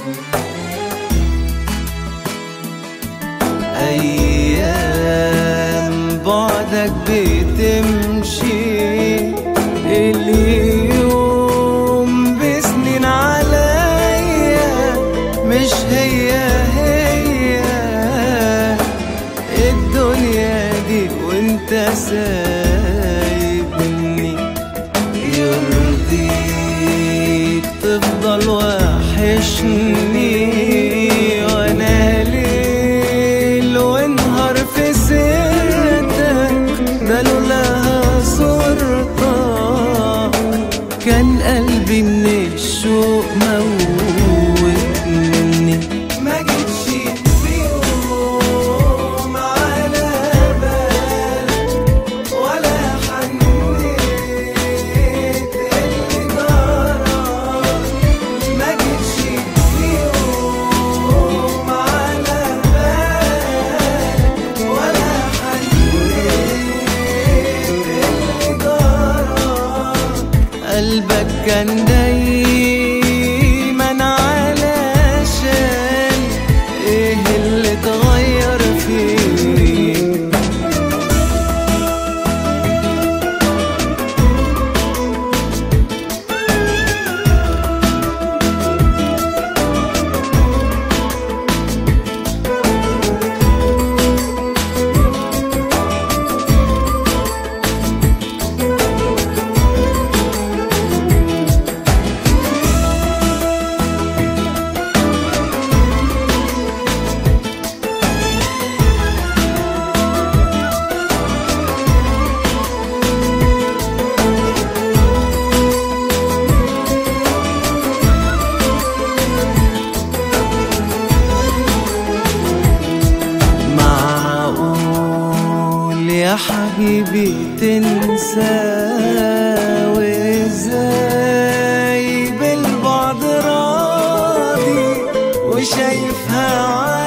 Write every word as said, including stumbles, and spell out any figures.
أيام بعدك بتمشي، اليوم بسنين عليا، مش هي هي الدنيا دي وانت سايبني. يرضيك تفضل وحشني وانا ليل ونهار في سيرتك، ده لولاها صورتك كان قلبي من الشوق موتني. ما جيتش في يوم على بالك ولا حنيت اللي جرالك، ما جيتش في يوم على بالك ولا حنيت اللي جرالك. قلبك كان دايما علشان ايه اللي اتغير فيك؟ يا حبيبي تنسى وازاي بالبعد راضي وشايفها